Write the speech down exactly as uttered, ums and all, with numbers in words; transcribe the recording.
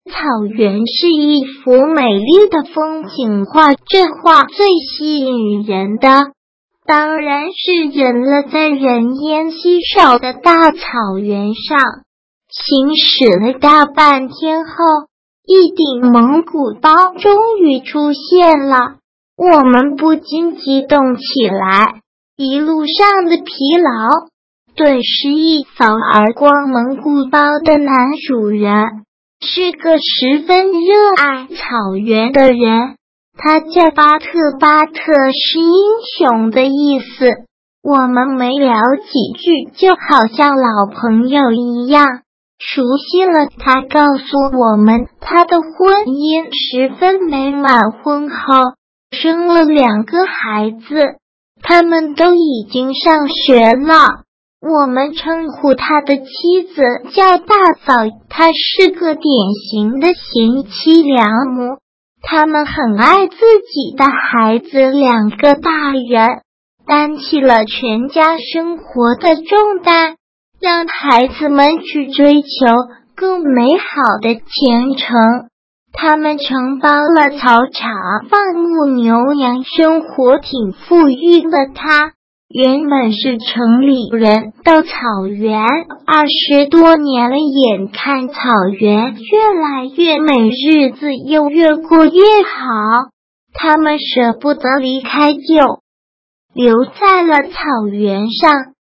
草原是一幅美丽的风景画，这画最吸引人的当然是人了在人烟稀少的大草原上。行驶了大半天后，一顶蒙古包终于出现了，我们不禁激动起来，一路上的疲劳顿时一扫而光。蒙古包的男主人是个十分热爱草原的人，他叫巴特，巴特是英雄的意思。我们没聊几句，就好像老朋友一样，熟悉了他。告诉我们他的婚姻十分美满，婚后生了两个孩子，他们都已经上学了。我们称呼他的妻子叫大嫂，她是个典型的贤妻良母，他们很爱自己的孩子，两个大人担起了全家生活的重担，让孩子们去追求更美好的前程。他们承包了草场，放牧牛羊，生活挺富裕的。他原本是城里人，到草原二十多年了，眼看草原越来越美，日子又越过越好，他们舍不得离开，就留在了草原上。